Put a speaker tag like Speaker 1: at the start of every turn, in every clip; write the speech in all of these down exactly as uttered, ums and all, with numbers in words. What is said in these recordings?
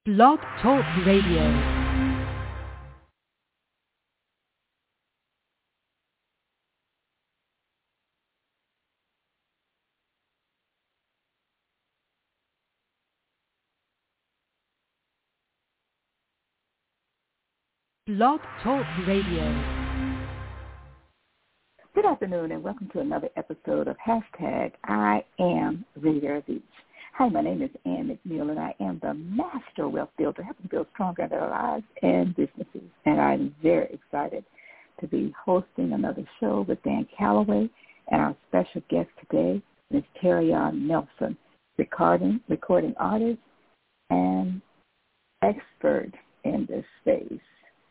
Speaker 1: Blog Talk Radio. Blog Talk Radio.
Speaker 2: Good afternoon and welcome to another episode of Hashtag I Am Riviera Beach. Hi, my name is Ann McNeil and I am the master wealth builder, helping build stronger and better lives and businesses. And I'm very excited to be hosting another show with Dan Calloway and our special guest today, Miz Terrion Nelson, recording, recording artist and expert in this space.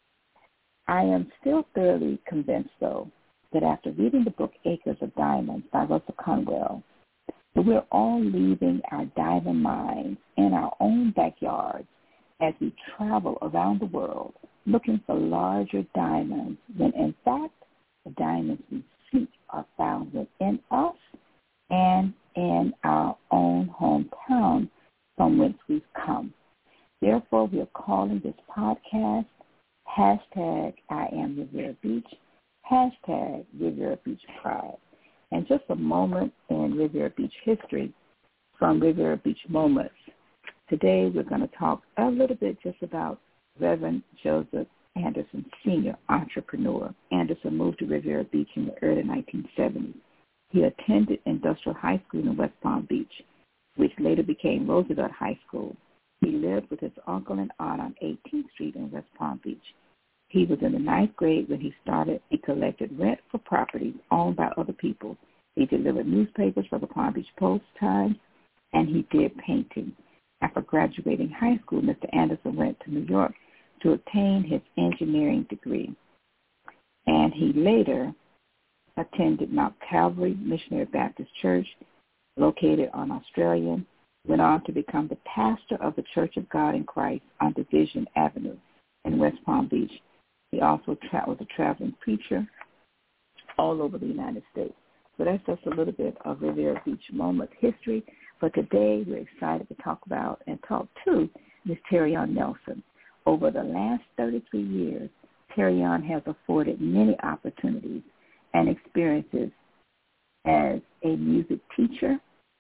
Speaker 2: I am still thoroughly convinced, though, that after reading the book Acres of Diamonds by Russell Conwell, that we're all leaving our diamond mines in our own backyards as we travel around the world looking for larger diamonds, when in fact the diamonds we seek are found within us and in our own hometown from whence we've come. Therefore, we are calling this podcast Hashtag I Am Riviera Beach, Hashtag Riviera Beach Pride. And just a moment in Riviera Beach history from Riviera Beach Moments. Today we're going to talk a little bit just about Reverend Joseph Anderson, Senior entrepreneur. Anderson moved to Riviera Beach in the early nineteen seventies. He attended Industrial High School in West Palm Beach, which later became Roosevelt High School. He lived with his uncle and aunt on eighteenth Street in West Palm Beach. He was in the ninth grade when he started. He collected rent for properties owned by other people. He delivered newspapers for the Palm Beach Post-Times, and he did painting. After graduating high school, Mister Anderson went to New York to obtain his engineering degree. And he later attended Mount Calvary Missionary Baptist Church, located on Australian, went on to become the pastor of the Church of God in Christ on Division Avenue in West Palm Beach. He also tra- was a traveling preacher all over the United States. So that's just a little bit of Riviera Beach Moment history. But today we're excited to talk about and talk to Miz Terrion Nelson. Over the last thirty-three years, Terrion has afforded many opportunities and experiences as a music teacher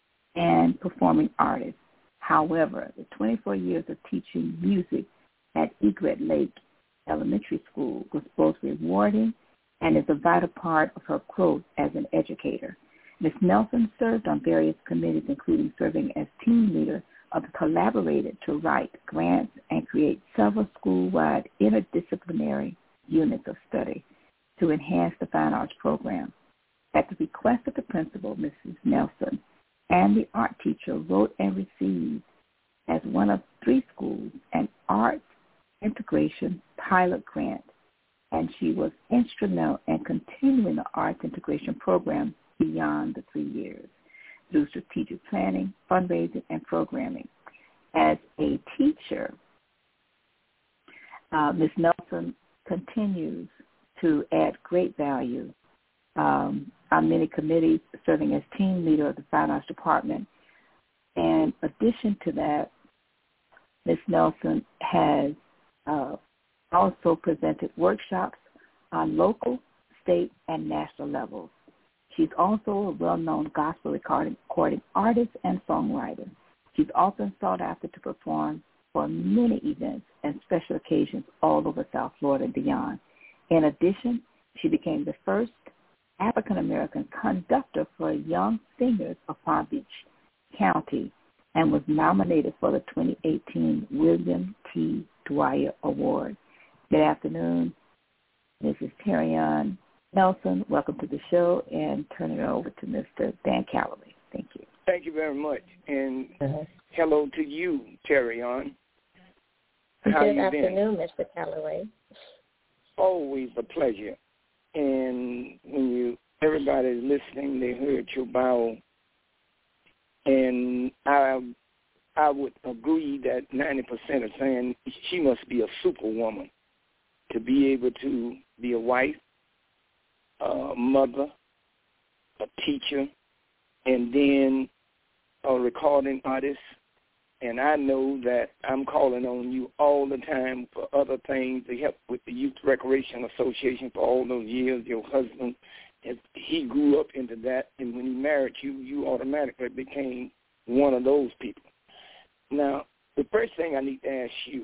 Speaker 2: and performing artist. However, the twenty-four years of teaching music at Egret Lake Elementary School was both rewarding and is a vital part of her growth as an educator. Miz Nelson served on various committees, including serving as team leader of the Collaborated to write grants and create several school-wide interdisciplinary units of study to enhance the fine arts program. At the request of the principal, Missus Nelson, and the art teacher wrote and received, as one of three schools, an arts integration pilot grant, and she was instrumental in continuing the arts integration program beyond the three years through strategic planning, fundraising, and programming. As a teacher, uh, Miz Nelson continues to add great value um, on many committees, serving as team leader of the Fine Arts Department. In addition to that, Miz Nelson has uh, also presented workshops on local, state, and national levels. She's also a well-known gospel recording, recording artist and songwriter. She's often sought after to perform for many events and special occasions all over South Florida and beyond. In addition, she became the first African-American conductor for young singers of Palm Beach County and was nominated for the twenty eighteen William T. Dwyer Award. Good afternoon, Missus Terrion Nelson. Welcome to the show, and turn it over to Mister Dan Calloway. Thank you.
Speaker 3: Thank you very much, and
Speaker 2: uh-huh.
Speaker 3: hello to you, Terrion. How
Speaker 4: Good
Speaker 3: you
Speaker 4: afternoon,
Speaker 3: been?
Speaker 4: Mister Calloway.
Speaker 3: Always a pleasure. And when you everybody's listening, they heard your bio, and I I would agree that ninety percent are saying she must be a superwoman to be able to be a wife, a mother, a teacher, and then a recording artist And I know that I'm calling on you all the time for other things to help with the Youth Recreation Association for all those years. Your husband, he grew up into that, and when he married you, you automatically became one of those people. Now, the first thing I need to ask you,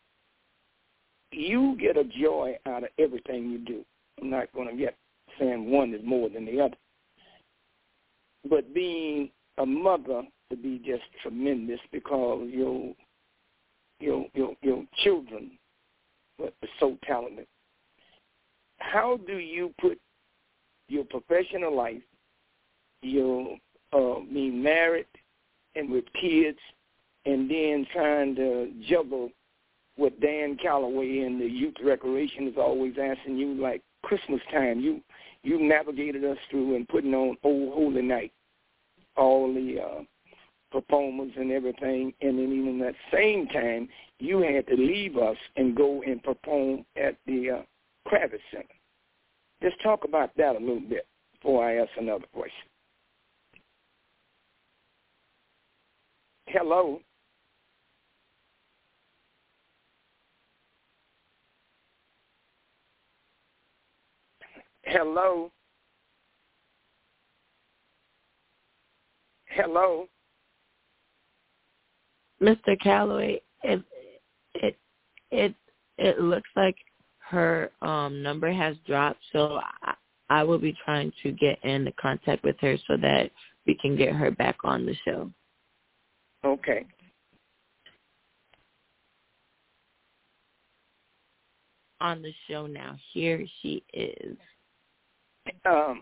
Speaker 3: you get a joy out of everything you do. I'm not going to get saying one is more than the other. But being a mother to be just tremendous because your your your your children are so talented. How do you put your professional life, your uh, being married and with kids, and then trying to juggle what Dan Calloway and the Youth Recreation is always asking you, like Christmas time, you you navigated us through and putting on Old Holy Night, all the uh, performers and everything, and then even that same time, you had to leave us and go and perform at the uh, Kravitz Center. Let's talk about that a little bit before I ask another question. Hello? Hello? Hello?
Speaker 4: Mister Calloway, it it it it looks like her um number has dropped, so I, I will be trying to get into contact with her so that we can get her back on the show.
Speaker 3: Okay.
Speaker 4: On the show now. Here she is.
Speaker 3: Um,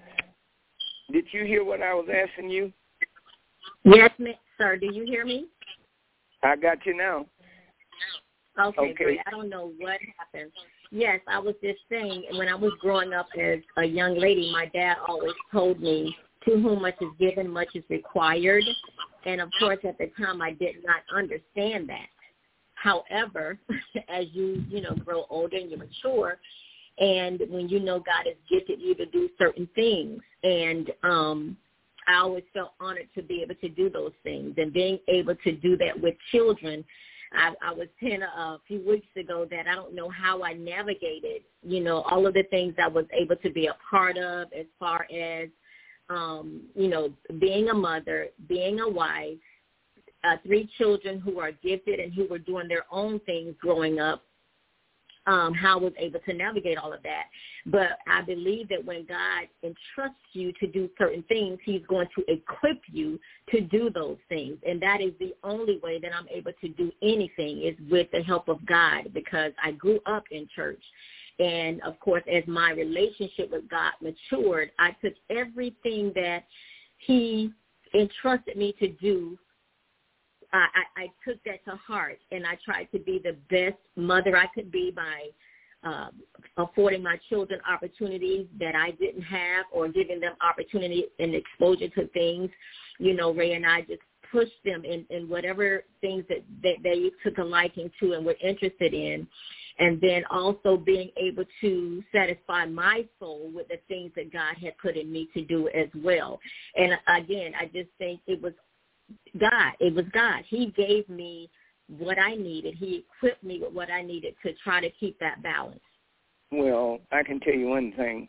Speaker 3: did you hear what I was asking you?
Speaker 5: Yes, sir. Do you hear me?
Speaker 3: I got you now.
Speaker 5: Okay,
Speaker 3: okay,
Speaker 5: great. I don't know what happened. Yes, I was just saying, when I was growing up as a young lady, my dad always told me, to whom much is given, much is required. And, of course, at the time, I did not understand that. However, as you, you know, grow older and you mature, and when you know God has gifted you to do certain things, and um, I always felt honored to be able to do those things, and being able to do that with children. I, I was saying a, a few weeks ago that I don't know how I navigated, you know, all of the things I was able to be a part of as far as, um, you know, being a mother, being a wife, uh, three children who are gifted and who were doing their own things growing up. Um, how I was able to navigate all of that. But I believe that when God entrusts you to do certain things, he's going to equip you to do those things. And that is the only way that I'm able to do anything is with the help of God, because I grew up in church. And, of course, as my relationship with God matured, I took everything that he entrusted me to do. I, I took that to heart, and I tried to be the best mother I could be by uh, affording my children opportunities that I didn't have, or giving them opportunity and exposure to things. You know, Ray and I just pushed them in, in whatever things that, that they took a liking to and were interested in, and then also being able to satisfy my soul with the things that God had put in me to do as well. And, again, I just think it was God. It was God. He gave me what I needed. He equipped me with what I needed to try to keep that balance.
Speaker 3: Well, I can tell you one thing.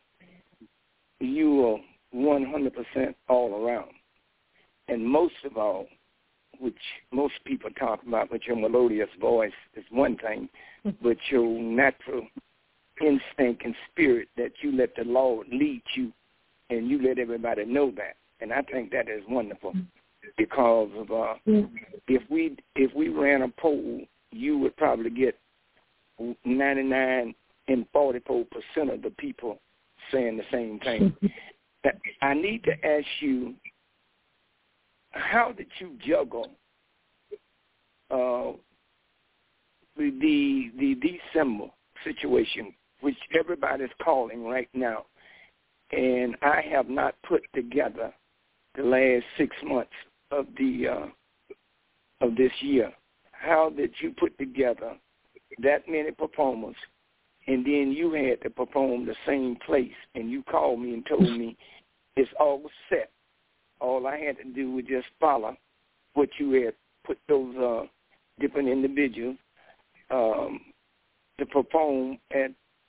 Speaker 3: You are one hundred percent all around. And most of all, which most people talk about, but your melodious voice is one thing, but your natural instinct and spirit that you let the Lord lead you, and you let everybody know that. And I think that is wonderful. Because of uh, if we if we ran a poll, you would probably get ninety-nine and forty-four percent of the people saying the same thing. I need to ask you, how did you juggle uh, the the December situation, which everybody's calling right now, and I have not put together the last six months of the uh, of this year? How did you put together that many performers, and then you had to perform the same place, and you called me and told me it's all set. All I had to do was just follow what you had put those uh, different individuals um, to perform at,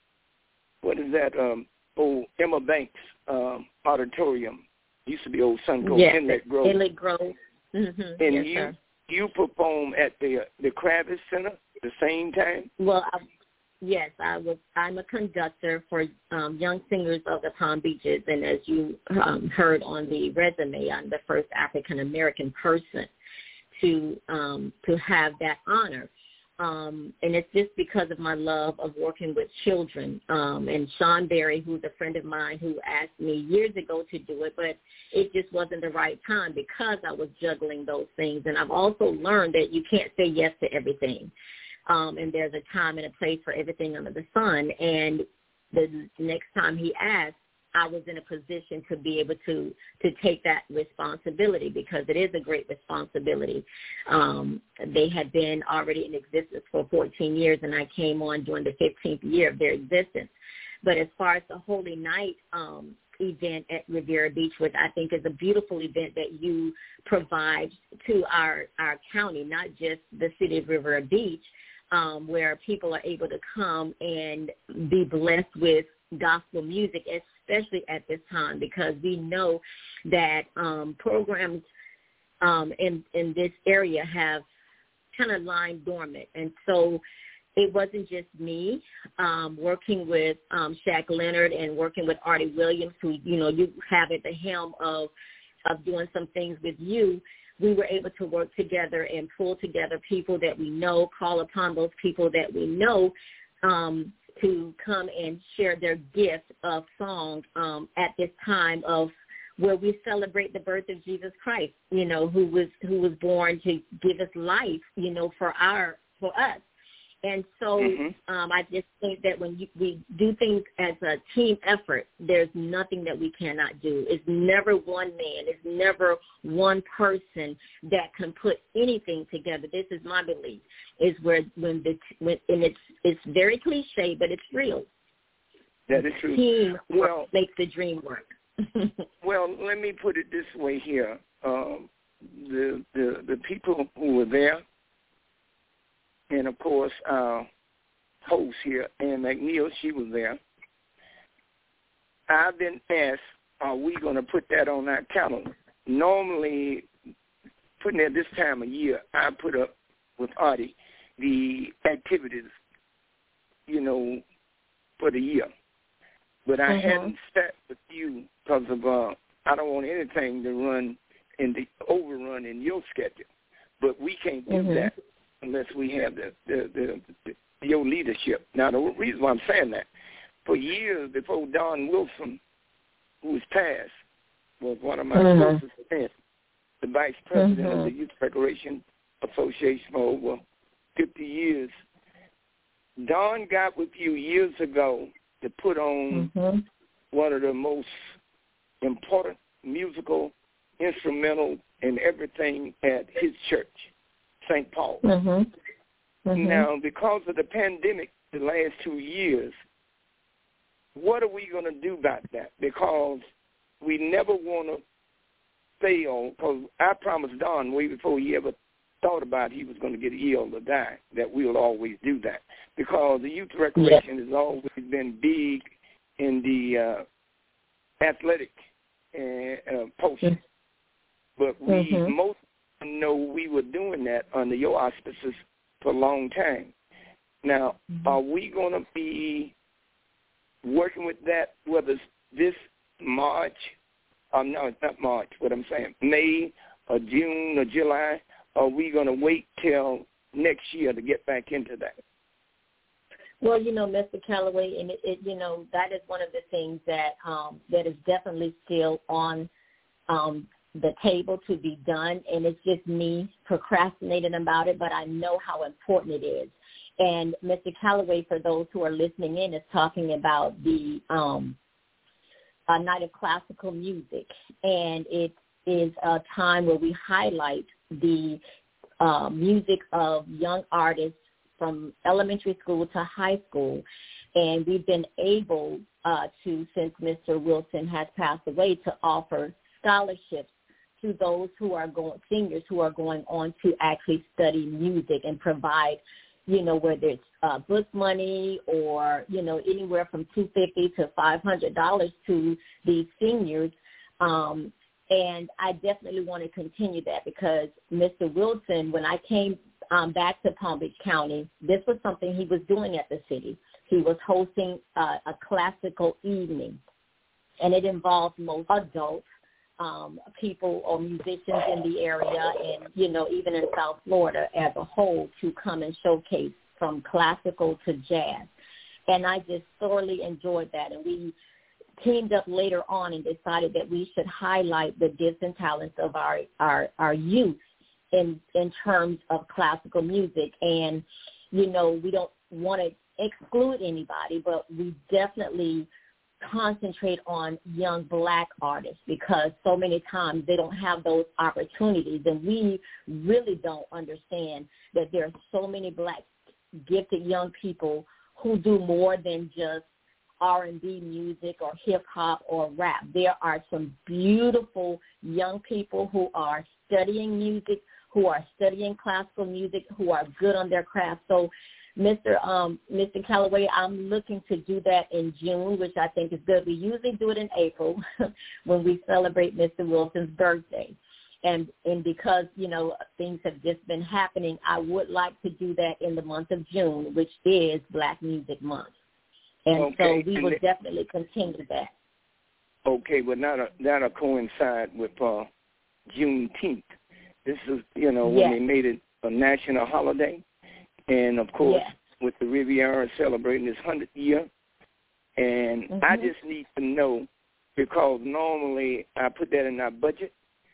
Speaker 3: what is that, um, old Emma Banks um, Auditorium. Used to be old Sunco,
Speaker 5: yes,
Speaker 3: Inlet Grove.
Speaker 5: Inlet Grove. Mm-hmm.
Speaker 3: And
Speaker 5: yes,
Speaker 3: you
Speaker 5: sir.
Speaker 3: you perform at the the Kravis Center at the same time?
Speaker 5: Well, I, yes, I was. I'm a conductor for um, Young Singers of the Palm Beaches, and as you um, heard on the resume, I'm the first African American person to um, to have that honor. Um, and it's just because of my love of working with children. Um, and Sean Berry, who's a friend of mine, who asked me years ago to do it, but it just wasn't the right time because I was juggling those things. And I've also learned that you can't say yes to everything. Um, and there's a time and a place for everything under the sun. And the next time he asked, I was in a position to be able to to take that responsibility because it is a great responsibility. Um, they had been already in existence for fourteen years, and I came on during the fifteenth year of their existence. But as far as the Holy Night um, event at Riviera Beach, which I think is a beautiful event that you provide to our, our county, not just the city of Riviera Beach, um, where people are able to come and be blessed with gospel music, especially at this time, because we know that um, programs um, in, in this area have kind of lying dormant. And so it wasn't just me um, working with um, Shaq Leonard and working with Artie Williams, who, you know, you have at the helm of, of doing some things with you. We were able to work together and pull together people that we know, call upon those people that we know, um, to come and share their gift of song um, at this time of where we celebrate the birth of Jesus Christ, you know, who was who was born to give us life, you know, for our for us. And so mm-hmm. um, I just think that when you, we do things as a team effort, there's nothing that we cannot do. It's never one man. It's never one person that can put anything together. This is my belief. Is where when the when and it's it's very cliche, but it's real.
Speaker 3: That is true.
Speaker 5: Team
Speaker 3: well,
Speaker 5: makes the dream work.
Speaker 3: Well, let me put it this way here: um, the the the people who were there. And, of course, our host here, Ann McNeil, she was there. I've been asked, are we going to put that on our calendar? Normally, putting it this time of year, I put up with Artie the activities, you know, for the year. But I mm-hmm. hadn't sat with you because of uh, I don't want anything to run in the overrun in your schedule. But we can't do mm-hmm. that unless we have the, the, the, the your leadership. Now, the reason why I'm saying that, for years before Don Wilson, who was passed, was one of my mm-hmm. closest friends, the vice president mm-hmm. of the Youth Recreation Association for over fifty years. Don got with you years ago to put on mm-hmm. one of the most important musical, instrumental, and everything at his church, Saint Paul. Mm-hmm. Mm-hmm. Now, because of the pandemic the last two years, what are we going to do about that? Because we never want to fail, because I promised Don way before he ever thought about he was going to get ill or die, that we'll always do that. Because the youth recreation yeah. has always been big in the uh, athletic uh, uh, portion. Mm-hmm. But we mm-hmm. most know we were doing that under your auspices for a long time. Now, mm-hmm. are we going to be working with that, whether it's this March, or no, it's not March, what I'm saying, May or June or July, or are we going to wait till next year to get back into that?
Speaker 5: Well, you know, Mister Calloway, and it, it, you know, that is one of the things that um, that is definitely still on um, the table to be done, and it's just me procrastinating about it, but I know how important it is. And Mister Calloway, for those who are listening in, is talking about the um, a night of classical music, and it is a time where we highlight the uh, music of young artists from elementary school to high school. And we've been able uh, to, since Mister Wilson has passed away, to offer scholarships to those who are going, seniors who are going on to actually study music and provide, you know, whether it's uh, book money or, you know, anywhere from two hundred fifty dollars to five hundred dollars to these seniors. Um, and I definitely want to continue that because Mister Wilson, when I came um, back to Palm Beach County, this was something he was doing at the city. He was hosting uh, a classical evening, and it involved most adults, um, people or musicians in the area and, you know, even in South Florida as a whole to come and showcase from classical to jazz. And I just thoroughly enjoyed that. And we teamed up later on and decided that we should highlight the gifts and talents of our, our, our youth in, in terms of classical music. And, you know, we don't want to exclude anybody, but we definitely concentrate on young black artists because so many times they don't have those opportunities, and we really don't understand that there are so many black gifted young people who do more than just R and B music or hip-hop or rap. There are some beautiful young people who are studying music, who are studying classical music, who are good on their craft. So Mister Um, Mister Calloway, I'm looking to do that in June, which I think is good. We usually do it in April when we celebrate Mister Wilson's birthday. And and because, you know, things have just been happening, I would like to do that in the month of June, which is Black Music Month. And
Speaker 3: okay.
Speaker 5: so we
Speaker 3: and
Speaker 5: will
Speaker 3: it,
Speaker 5: definitely continue that.
Speaker 3: Okay, but that'll, that'll coincide with uh, Juneteenth. This is, you know, when
Speaker 5: yes.
Speaker 3: they made it a national holiday. And, of course,
Speaker 5: yes.
Speaker 3: with the Riviera celebrating its hundredth year. And
Speaker 5: mm-hmm.
Speaker 3: I just need to know, because normally I put that in our budget.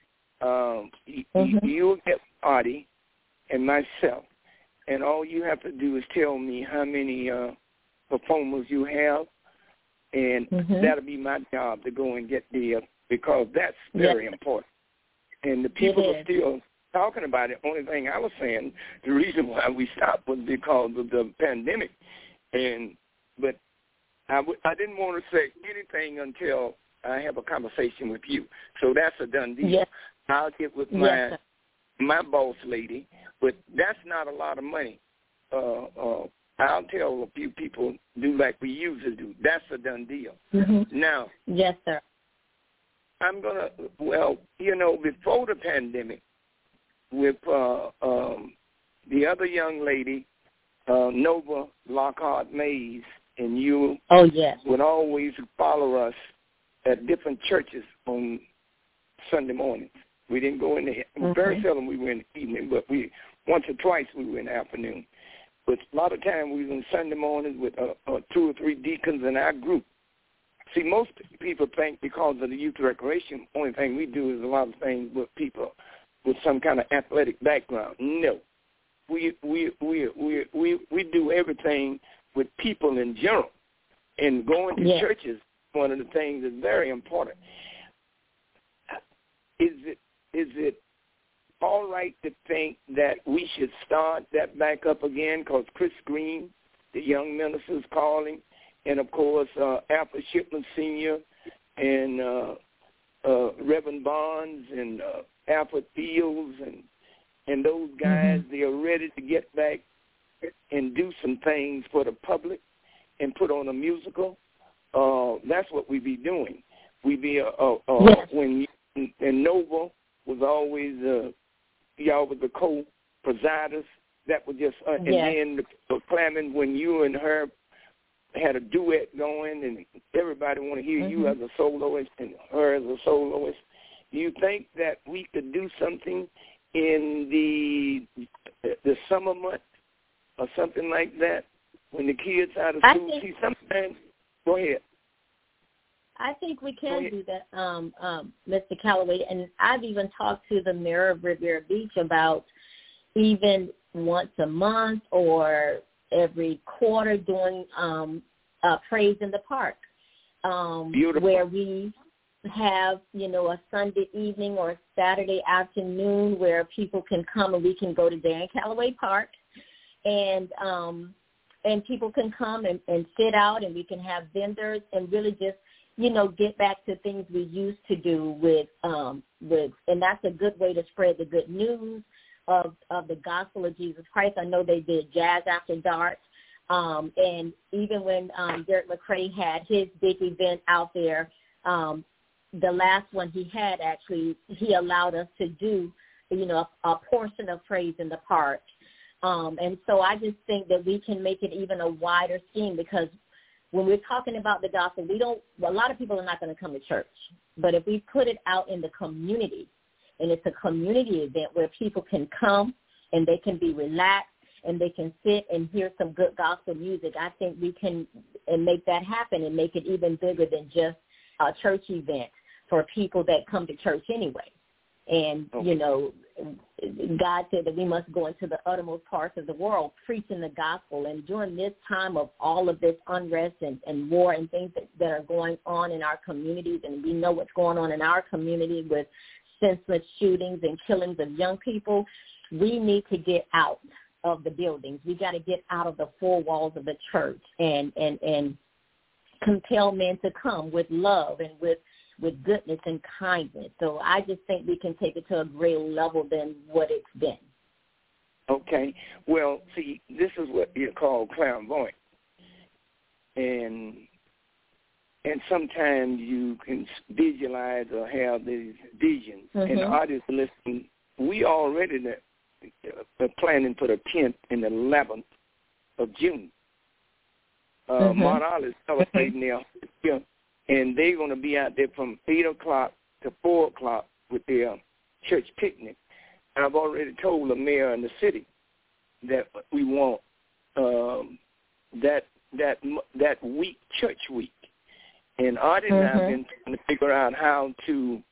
Speaker 3: Um, mm-hmm. y- you'll get Artie and myself, and all you have to do is tell me how many uh, performers you have, and mm-hmm. that'll be my job to go and get the, uh, because that's very yes. important. And the people are still talking about it. Only thing I was saying, the reason why we stopped was because of the pandemic. And but I, w- I didn't want to say anything until I have a conversation with you. So that's a done deal.
Speaker 5: Yes.
Speaker 3: I'll get with my
Speaker 5: yes.
Speaker 3: my boss lady, but that's not a lot of money. Uh, uh, I'll tell a few people do like we usually do. That's a done deal.
Speaker 5: Mm-hmm.
Speaker 3: Now,
Speaker 5: yes, sir.
Speaker 3: I'm gonna. Well, you know, before the pandemic, with uh, um, the other young lady, uh, Nova Lockhart Mays, and you
Speaker 5: oh, yes.
Speaker 3: would always follow us at different churches on Sunday mornings. We didn't go in the mm-hmm. very seldom we were in the evening, but we once or twice we were in the afternoon. But a lot of time we were on Sunday mornings with uh, uh, two or three deacons in our group. See, most people think because of the youth recreation, only thing we do is a lot of things with people with some kind of athletic background. No, we we we we we we do everything with people in general, and going to
Speaker 5: yes.
Speaker 3: churches. One of the things that's very important. Is it is it all right to think that we should start that back up again? Because Chris Green, the young minister, is calling, and of course uh, Alfred Shipman Senior and uh, uh, Reverend Bonds and uh, Alfred Fields and and those guys, mm-hmm. they are ready to get back and do some things for the public and put on a musical. Uh, that's what we be doing. We be uh, uh, uh,
Speaker 5: yes.
Speaker 3: when you, and Nova was always uh, y'all was the co-presiders. That was just uh,
Speaker 5: yes.
Speaker 3: and then the, the clamming when you and her had a duet going, and everybody want to hear mm-hmm. you as a soloist and her as a soloist. Do you think that we could do something in the the summer months or something like that when the kids out of school?
Speaker 5: Think,
Speaker 3: See, sometimes. Go ahead.
Speaker 5: I think we can do that, um, um, Mister Calloway, and I've even talked to the mayor of Riviera Beach about even once a month or every quarter doing um, uh, Praise in the Park, um, where we have, you know, a Sunday evening or a Saturday afternoon where people can come and we can go to Dan Calloway Park and um, and people can come and, and sit out and we can have vendors and really just you know, get back to things we used to do with, um, with, and that's a good way to spread the good news of, of the gospel of Jesus Christ. I know they did Jazz After Dark. Um, and even when um, Derek McCray had his big event out there, um, the last one he had, actually, he allowed us to do, you know, a, a portion of Praise in the Park. Um, and so I just think that we can make it even a wider scheme, because when we're talking about the gospel, we don't, well, a lot of people are not going to come to church. But if we put it out in the community, and it's a community event where people can come and they can be relaxed and they can sit and hear some good gospel music, I think we can and make that happen and make it even bigger than just a church event for people that come to church anyway. And,
Speaker 3: okay.
Speaker 5: you know, God said that we must go into the uttermost parts of the world preaching the gospel. And during this time of all of this unrest and, and war and things that, that are going on in our communities, and we know what's going on in our community with senseless shootings and killings of young people, we need to get out of the buildings. We got to get out of the four walls of the church and, and, and compel men to come with love and with with goodness and kindness. So I just think we can take it to a greater level than what it's been.
Speaker 3: Okay. Well, see, this is what you call clairvoyant. And and sometimes you can visualize or have these visions. Mm-hmm. And the artists listen, we already are planning for the tenth and eleventh of June. Uh, mm-hmm. Mount Olive is celebrating their yeah, and they're going to be out there from eight o'clock to four o'clock with their church picnic. And I've already told the mayor and the city that we want um, that that that week, church week. And Artie mm-hmm. and I have been trying to figure out how to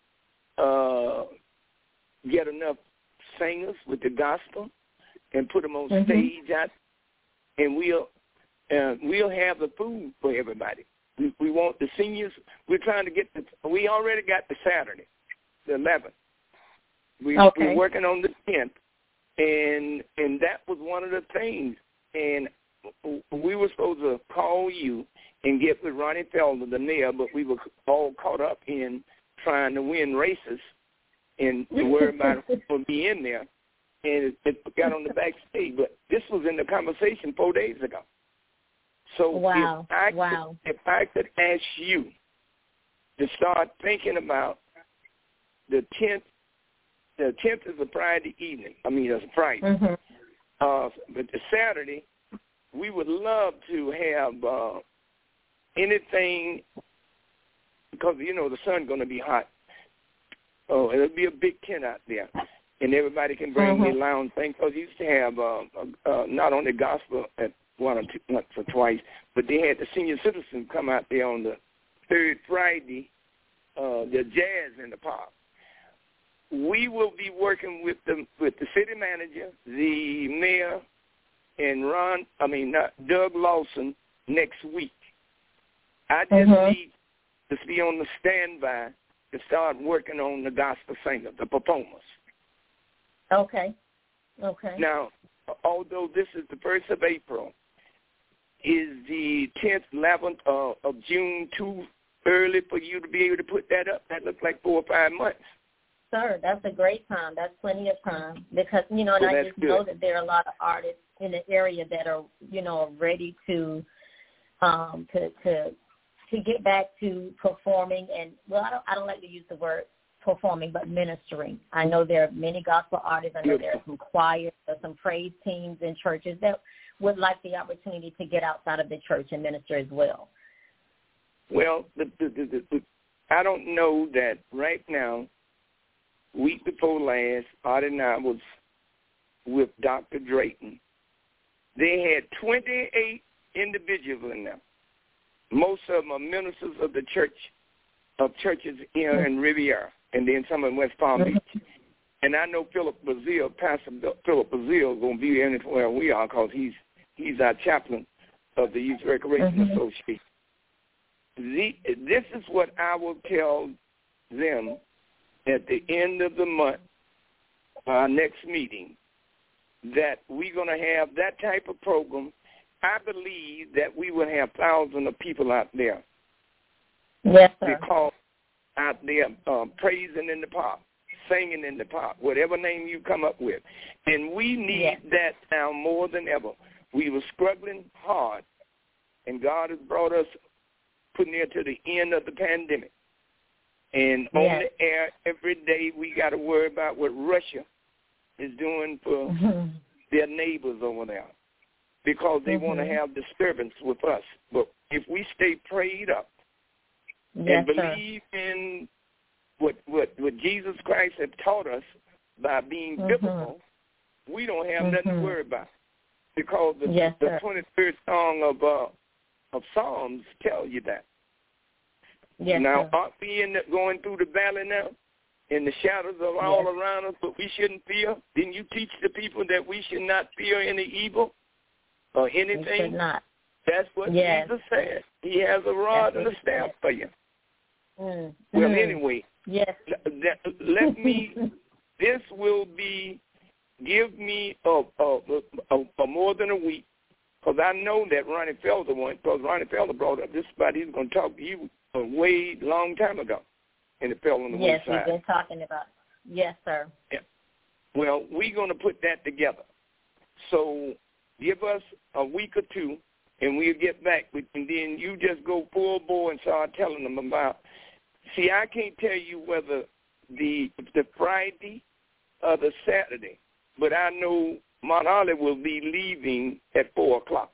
Speaker 3: uh, get enough singers with the gospel and put them on mm-hmm. stage out, and we'll uh, we'll have the food for everybody. We, we want the seniors. We're trying to get the. We already got the Saturday, the eleventh. We, okay. We're working on the tenth, and and that was one of the things. And we were supposed to call you and get with Ronnie Felder, the mayor, but we were all caught up in trying to win races and worry about who would be in there, and it, it got on the backstage. But this was in the conversation four days ago. So
Speaker 5: wow.
Speaker 3: if I
Speaker 5: wow.
Speaker 3: could, if I could ask you to start thinking about the tenth, the tenth is a Friday evening. I mean, it's a Friday.
Speaker 5: Mm-hmm.
Speaker 3: Uh, but the Saturday, we would love to have uh, anything, because, you know, the sun's going to be hot. Oh, it'll be a big tent out there, and everybody can bring mm-hmm. their lounge thing. Because you used to have uh, uh, not only gospel at one or two, once or twice, but they had the senior citizens come out there on the third Friday, uh, the jazz in the park. We will be working with the with the city manager, the mayor, and Ron. I mean, not Doug Lawson next week. I just mm-hmm. need to be on the standby to start working on the gospel singers, the performers.
Speaker 5: Okay. Okay.
Speaker 3: Now, although this is the first of April, is the tenth, eleventh uh, of June too early for you to be able to put that up? That looks like four or five months.
Speaker 5: Sir, that's a great time. That's plenty of time because, you know, and well, I just good. know that there are a lot of artists in the area that are, you know, ready to um, to to to get back to performing and, well, I don't, I don't like to use the word performing, but ministering. I know there are many gospel artists. I know there are some choirs, there are some praise teams in churches that would like the opportunity to get outside of the church and minister as well.
Speaker 3: Well, the, the, the, the, I don't know that right now, week before last, Artie and I was with Doctor Drayton. They had twenty-eight individuals in there. Most of them are ministers of the church, of churches here in Riviera, and then some in West Palm Beach. And I know Philip Bazile, Pastor Philip Bazile, is going to be anywhere we are because he's he's our chaplain of the Youth Recreation mm-hmm. Association. The, this is what I will tell them at the end of the month, our next meeting, that we're going to have that type of program. I believe that we will have thousands of people out there
Speaker 5: Yes, sir.
Speaker 3: Because out there um, praising in the park, singing in the park, whatever name you come up with. And we need
Speaker 5: yes.
Speaker 3: that now more than ever. We were struggling hard, and God has brought us pretty near to the end of the pandemic. And
Speaker 5: yes.
Speaker 3: on the air every day we got to worry about what Russia is doing for mm-hmm. their neighbors over there, because they mm-hmm. want to have disturbance with us. But if we stay prayed up
Speaker 5: yes,
Speaker 3: and believe
Speaker 5: sir.
Speaker 3: in what, what what Jesus Christ has taught us by being
Speaker 5: mm-hmm.
Speaker 3: biblical, we don't have mm-hmm. nothing to worry about. Because the,
Speaker 5: yes,
Speaker 3: the twenty-third song of uh, of Psalms tell you that.
Speaker 5: Yes,
Speaker 3: now,
Speaker 5: sir.
Speaker 3: aren't we in the, going through the valley now? And the shadows are yes. all around us, but we shouldn't fear? Didn't you teach the people that we should not fear any evil or anything?
Speaker 5: We should not.
Speaker 3: That's what
Speaker 5: yes.
Speaker 3: Jesus said. He has a rod
Speaker 5: That's
Speaker 3: and a staff for you.
Speaker 5: Mm.
Speaker 3: Well,
Speaker 5: mm.
Speaker 3: anyway,
Speaker 5: yes.
Speaker 3: let, let me, this will be, give me a, a, a, a more than a week, because I know that Ronnie Felder went, because Ronnie Felder brought up this spot. He's going to talk to you a way long time ago, and it fell on the
Speaker 5: yes,
Speaker 3: wayside.
Speaker 5: Yes, we've been talking about it. Yes, sir.
Speaker 3: Yeah. Well, we're going to put that together. So give us a week or two, and we'll get back. And then you just go full bore and start telling them about. See, I can't tell you whether the the Friday or the Saturday, but I know Mount Olive will be leaving at four o'clock.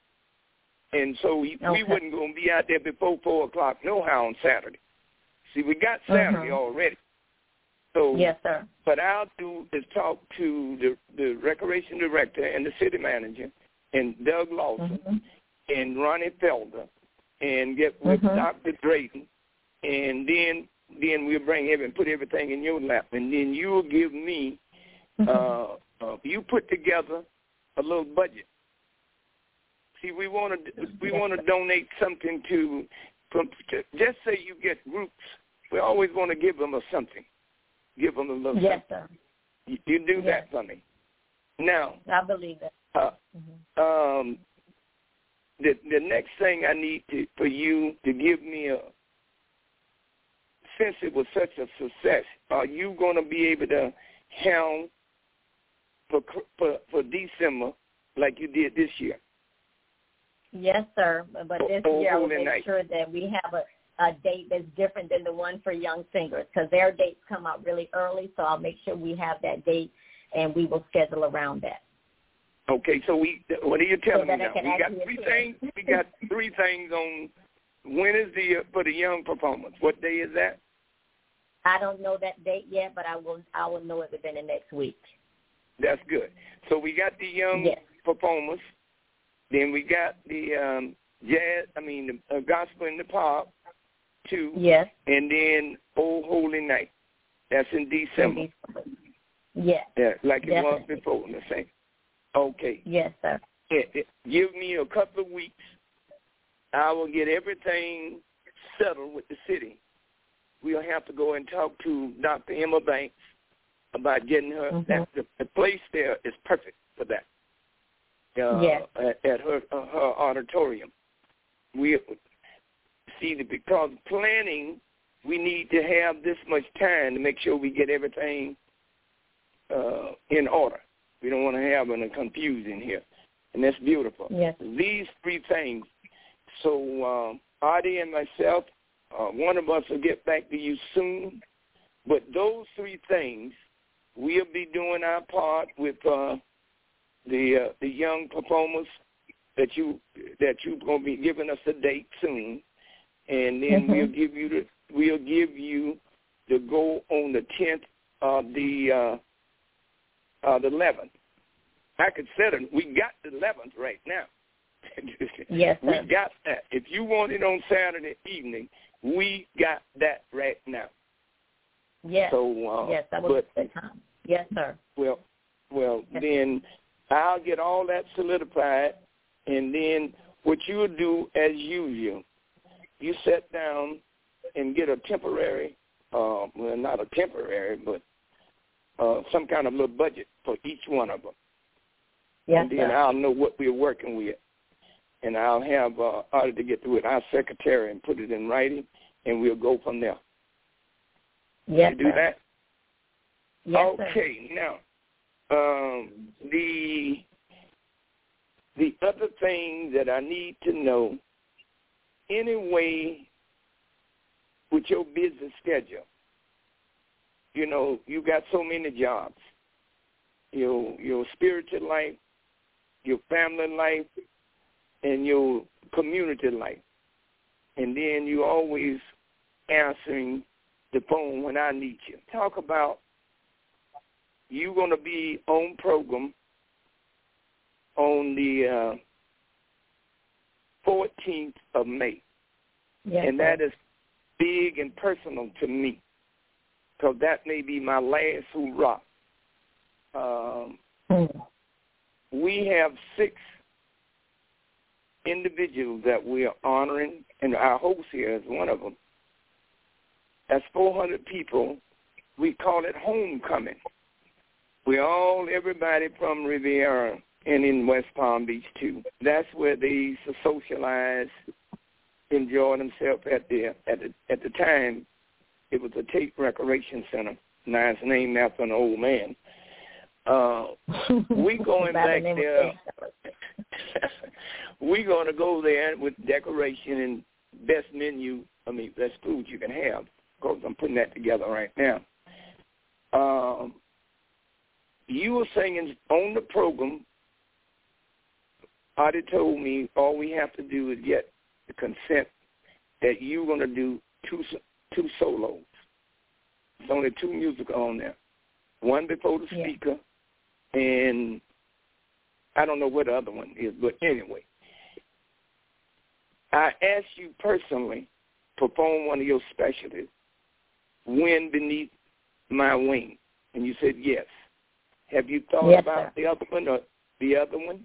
Speaker 3: And so we,
Speaker 5: okay.
Speaker 3: we wasn't going to be out there before four o'clock no how on Saturday. See, we got Saturday mm-hmm. already. So
Speaker 5: yes, sir.
Speaker 3: What I'll do is talk to the, the recreation director and the city manager and Doug Lawson
Speaker 5: mm-hmm.
Speaker 3: and Ronnie Felder and get with
Speaker 5: mm-hmm.
Speaker 3: Doctor Drayton, and then then we'll bring him and put everything in your lap. And then you'll give me, mm-hmm. uh, uh, you put together a little budget. See, we want to we want to donate something to, from, to, just say you get groups. We always want to give them a something. Give them a little
Speaker 5: yes,
Speaker 3: something.
Speaker 5: Sir.
Speaker 3: You, you do
Speaker 5: yes.
Speaker 3: that for me. Now,
Speaker 5: I believe it.
Speaker 3: Uh,
Speaker 5: mm-hmm.
Speaker 3: um, the the next thing I need to, for you to give me a, since it was such a success, are you going to be able to helm for for, for December like you did this year?
Speaker 5: Yes, sir. But this
Speaker 3: oh,
Speaker 5: year I will make
Speaker 3: night.
Speaker 5: sure that we have a, a date that's different than the one for young singers, because their dates come out really early. So I'll make sure we have that date, and we will schedule around that.
Speaker 3: Okay. So we, what are you telling
Speaker 5: so
Speaker 3: me now? We got three things. We got three things on. When is the for the young performance? What day is that?
Speaker 5: I don't know that date yet, but I will. I will know it within the next week.
Speaker 3: That's good. So we got the young
Speaker 5: yes.
Speaker 3: performers. Then we got the um, jazz, I mean, the uh, gospel in the park, too.
Speaker 5: Yes.
Speaker 3: And then Old Holy Night. That's in December.
Speaker 5: Yes.
Speaker 3: Yeah, like it
Speaker 5: Definitely.
Speaker 3: was before, the same. Okay.
Speaker 5: Yes, sir.
Speaker 3: Yeah, yeah. Give me a couple of weeks. I will get everything settled with the city. We'll have to go and talk to Doctor Emma Banks about getting her.
Speaker 5: Mm-hmm.
Speaker 3: That, the, the place there is perfect for that. Uh,
Speaker 5: yes.
Speaker 3: at, at her uh, her auditorium. We see that because planning, we need to have this much time to make sure we get everything uh, in order. We don't want to have any confusion here, and that's beautiful.
Speaker 5: Yes.
Speaker 3: These three things. So um, Artie and myself, uh, one of us will get back to you soon. But those three things, we'll be doing our part with. Uh, the uh, the young performers that you that you're gonna be giving us a date soon, and then
Speaker 5: mm-hmm.
Speaker 3: we'll give you the we'll give you the go on the tenth of the uh, uh, the eleventh. I could set it. We got the eleventh right now.
Speaker 5: Yes, sir.
Speaker 3: We got that. If you want it on Saturday evening, we got that right now.
Speaker 5: Yes.
Speaker 3: So uh,
Speaker 5: yes, that was the time. Yes, sir.
Speaker 3: Well, well
Speaker 5: yes.
Speaker 3: then. I'll get all that solidified, and then what you'll do as usual, you sit down and get a temporary, uh, well, not a temporary, but uh, some kind of little budget for each one of them.
Speaker 5: Yes,
Speaker 3: and then
Speaker 5: sir.
Speaker 3: I'll know what we're working with, and I'll have uh, Artie to get through it, our secretary, and put it in writing, and we'll go from there.
Speaker 5: Yes,
Speaker 3: you do
Speaker 5: sir.
Speaker 3: that?
Speaker 5: Yes,
Speaker 3: okay,
Speaker 5: sir.
Speaker 3: now, um, the the other thing that I need to know, anyway, with your business schedule, you know, you got so many jobs, your your spiritual life, your family life, and your community life. And then you always answering the phone when I need you. Talk about you're going to be on program on the uh, fourteenth of May.
Speaker 5: Yes,
Speaker 3: and
Speaker 5: sir.
Speaker 3: that is big and personal to me, because that may be my last hoorah. Um,
Speaker 5: Mm.
Speaker 3: we have six individuals that we are honoring, and our host here is one of them. That's four hundred people. We call it homecoming. We all, everybody from Riviera and in West Palm Beach, too. That's where they used to socialize, enjoy themselves at the, at the, at the time. It was a Tate Recreation Center. Now it's named after an old man. Uh, we going back there. We're going to go there with decoration and best menu, I mean, best food you can have, because I'm putting that together right now. Um, you were singing on the program. Artie told me all we have to do is get the consent that you're going to do two two solos. There's only two music on there. One before the
Speaker 5: Yeah.
Speaker 3: speaker, and I don't know what the other one is, but anyway. I asked you personally, perform one of your specialties, Wind Beneath My Wing, and you said yes. Have you thought
Speaker 5: Yes,
Speaker 3: about
Speaker 5: sir.
Speaker 3: the other one or the other one?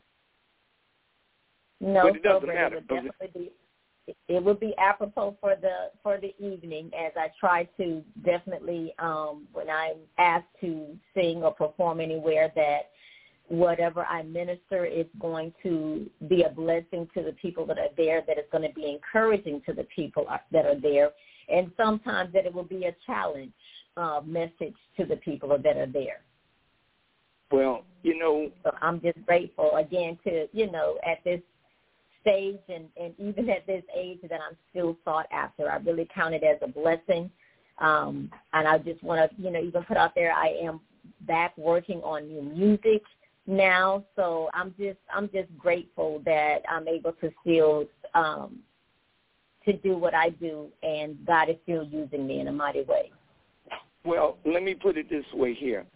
Speaker 5: No,
Speaker 3: But it doesn't
Speaker 5: so, but
Speaker 3: matter,
Speaker 5: It would
Speaker 3: does it?
Speaker 5: definitely be, it would be apropos for the for the evening, as I try to definitely um, when I'm asked to sing or perform anywhere, that whatever I minister is going to be a blessing to the people that are there, that it's going to be encouraging to the people that are there, and sometimes that it will be a challenge uh, message to the people that are there.
Speaker 3: Well, you know.
Speaker 5: So I'm just grateful, again, to, you know, at this stage and, and even at this age that I'm still sought after. I really count it as a blessing. Um, and I just want to, you know, even put out there, I am back working on new music now. So I'm just, I'm just grateful that I'm able to still, um, to do what I do, and God is still using me in a mighty way.
Speaker 3: Well, let me put it this way here.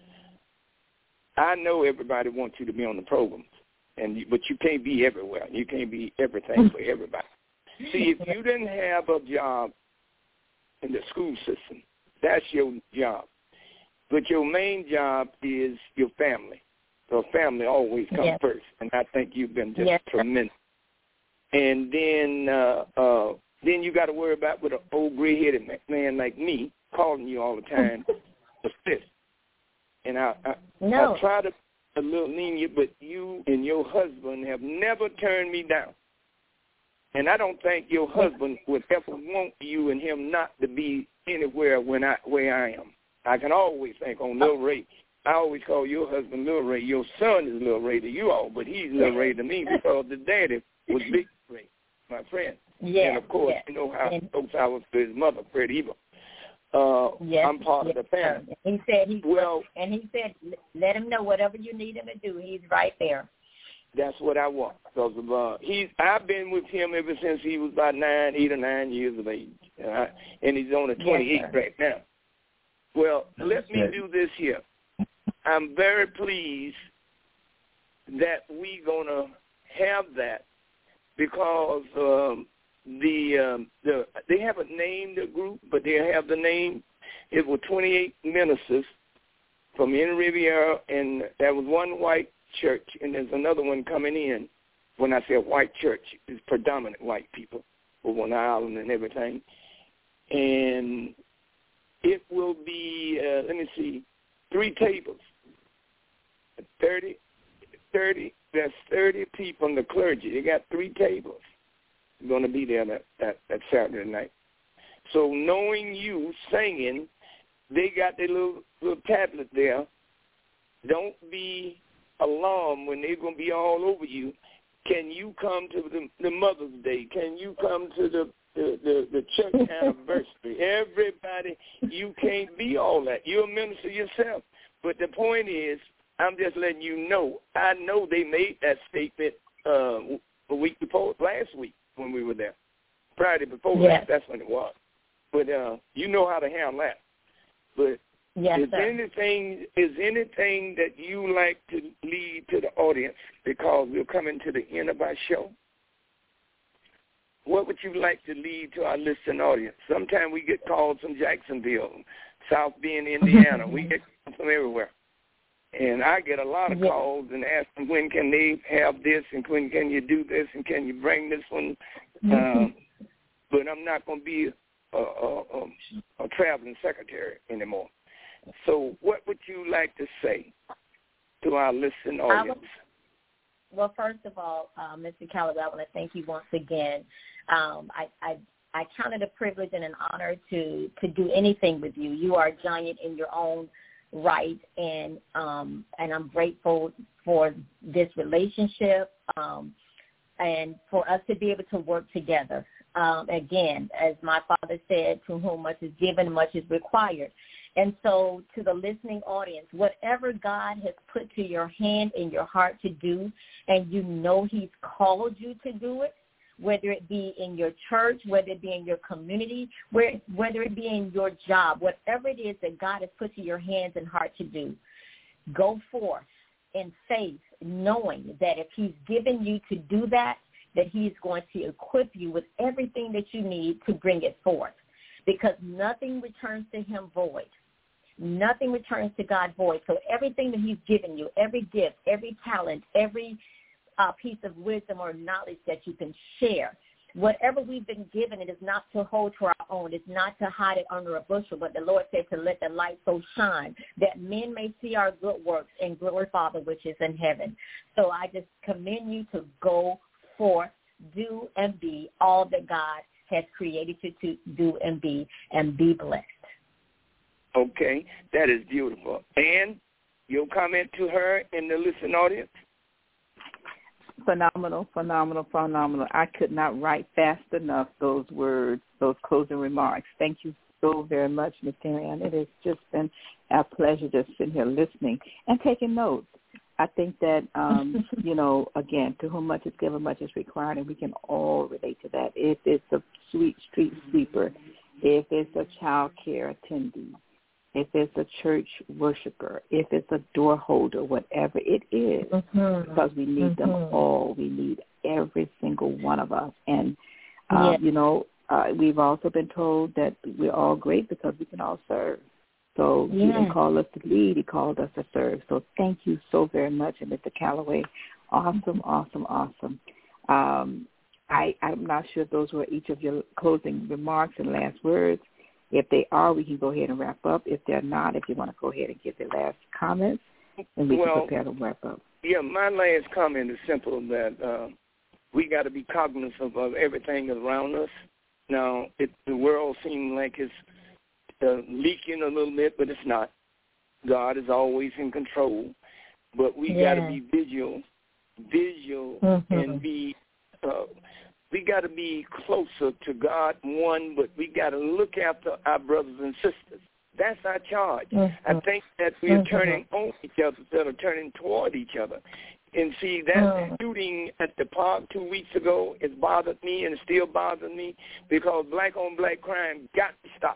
Speaker 3: I know everybody wants you to be on the programs, and you, but you can't be everywhere. You can't be everything for everybody. See, if you didn't have a job in the school system, that's your job. But your main job is your family. So family always comes
Speaker 5: Yes.
Speaker 3: first, and I think you've been just
Speaker 5: Yes.
Speaker 3: tremendous. And then uh, uh, then you got to worry about with an old gray-headed man like me calling you all the time to assist. And I, I,
Speaker 5: No.
Speaker 3: I try to be a little lenient, but you and your husband have never turned me down. And I don't think your husband would ever want you and him not to be anywhere when I where I am. I can always think on Lil Ray. I always call your husband Lil Ray. Your son is Lil Ray to you all, but he's Lil Ray to me because the daddy was Big Ray, my friend.
Speaker 5: Yes.
Speaker 3: And, of course,
Speaker 5: Yes.
Speaker 3: you know how
Speaker 5: And-
Speaker 3: close I was to his mother, Fred Eva. Uh,
Speaker 5: Yes,
Speaker 3: I'm part
Speaker 5: yes,
Speaker 3: of the family.
Speaker 5: sir. He said he
Speaker 3: Well,
Speaker 5: and he said, let him know whatever you need him to do. He's right there.
Speaker 3: that's what I want. Because of, uh, he's, I've been with him ever since he was about nine, eight or nine years of age, uh, and he's only twenty-eight
Speaker 5: Yes,
Speaker 3: right now. Well, let me do this here. I'm very pleased that we're gonna have that because um, the um, the they haven't named the group, but they have the name. It was twenty-eight ministers from in Riviera, and there was one white church, and there's another one coming in. When I say a white church, it's predominant white people over on the island and everything. And it will be, uh, let me see, three tables. thirty, thirty, there's thirty people in the clergy. They got three tables. They're going to be there that, that, that Saturday night. So knowing you singing, they got their little, little tablet there. Don't be alarmed when they're going to be all over you. Can you come to the, the Mother's Day? Can you come to the, the, the, the church anniversary? Everybody, you can't be all that. You're a minister yourself. But the point is, I'm just letting you know, I know they made that statement uh, a week before, last week when we were there. Friday before
Speaker 5: yes.
Speaker 3: that, that's when it was. But uh, you know how to handle that. But
Speaker 5: yes,
Speaker 3: is
Speaker 5: sir.
Speaker 3: anything is anything that you like to lead to the audience, because we're coming to the end of our show? What would you like to lead to our listening audience? Sometimes we get calls from Jacksonville, South Bend, Indiana. We get calls from everywhere. And I get a lot of
Speaker 5: yes.
Speaker 3: calls and ask them, when can they have this, and when can you do this, and can you bring this one?
Speaker 5: Mm-hmm.
Speaker 3: Uh, but I'm not going to be a, a, a, a traveling secretary anymore. So what would you like to say to our listening audience?
Speaker 5: Would, well, first of all, uh, Mister Calloway, I want to thank you once again. Um, I, I I count it a privilege and an honor to, to do anything with you. You are a giant in your own right, and um, and I'm grateful for this relationship um, and for us to be able to work together. Um, again, as my father said, to whom much is given, much is required. And so to the listening audience, whatever God has put to your hand and your heart to do, and you know he's called you to do it, whether it be in your church, whether it be in your community, where, whether it be in your job, whatever it is that God has put to your hands and heart to do, go forth in faith, knowing that if he's given you to do that, that he's going to equip you with everything that you need to bring it forth, because nothing returns to him void. Nothing returns to God void. So everything that he's given you, every gift, every talent, every uh, piece of wisdom or knowledge that you can share, whatever we've been given, it is not to hold to our own. It's not to hide it under a bushel, but the Lord said to let the light so shine that men may see our good works and glorify Father which is in heaven. So I just commend you to go forth, do and be all that God has created you to do and be, and be blessed.
Speaker 3: Okay, that is beautiful. And your comment to her in the listening audience?
Speaker 2: Phenomenal, phenomenal, phenomenal. I could not write fast enough those words, those closing remarks. Thank you so very much, Miz Terry-Ann. It has just been a pleasure just sitting here listening and taking notes. I think that, um, you know, again, to whom much is given, much is required, and we can all relate to that. If it's a sweet street sweeper, if it's a child care attendee, if it's a church worshiper, if it's a door holder, whatever it is, mm-hmm. because we need mm-hmm. them all. We need every single one of us. And, um, yeah. you know, uh, we've also been told that we're all great because we can all serve. So yeah. he didn't call us to lead. He called us to serve. So thank you so very much. And Mister Calloway, awesome, awesome, awesome. Um, I, I'm not sure if those were each of your closing remarks and last words. If they are, we can go ahead and wrap up. If they're not, if you want to go ahead and give their last comments, and we well, can prepare to wrap up.
Speaker 3: Yeah, my last comment is simple, that uh, we got to be cognizant of everything around us. Now, it, the world seems like it's uh, leaking a little bit, but it's not. God is always in control. But we
Speaker 5: yeah.
Speaker 3: got to be visual, visual, mm-hmm. and be uh, we got to be closer to God, one, but we got to look after our brothers and sisters. That's our charge. Mm-hmm. I think that we are mm-hmm. turning on each other instead of turning toward each other. And see, that mm-hmm. shooting at the park two weeks ago, it bothered me and it still bothers me, because black-on-black crime got to stop.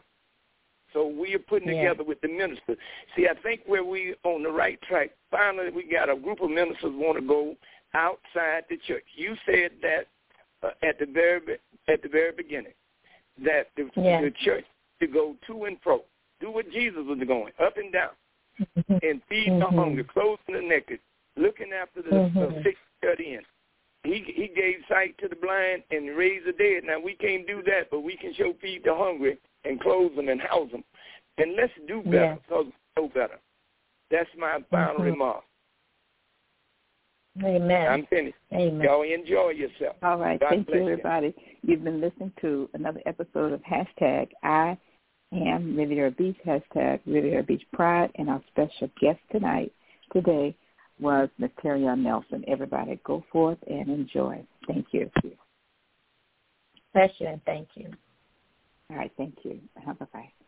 Speaker 3: So we are putting yeah. together with the ministers. See, I think where we on the right track, finally we got a group of ministers want to go outside the church. You said that uh, at the very at the very beginning, that the, yeah. the church to go to and fro, do what Jesus was going, up and down, and feed mm-hmm. the hungry, clothing the naked, looking after the mm-hmm. uh, sick shut in. He he gave sight to the blind and raised the dead. Now, we can't do that, but we can show feed the hungry and clothe them and house them. And let's do better, because yeah. we know better. That's my final mm-hmm. remark.
Speaker 5: Amen.
Speaker 3: I'm finished.
Speaker 5: Amen.
Speaker 3: Y'all enjoy yourself.
Speaker 2: All right.
Speaker 3: God
Speaker 2: Thank
Speaker 3: bless
Speaker 2: you, everybody. You. You've been listening to another episode of Hashtag I Am Riviera Beach, Hashtag Riviera Beach Pride, and our special guest tonight, today, was Miz Terrion Nelson. Everybody go forth and enjoy. Thank you.
Speaker 5: Bless you and thank you.
Speaker 2: All right. Thank you. Bye-bye.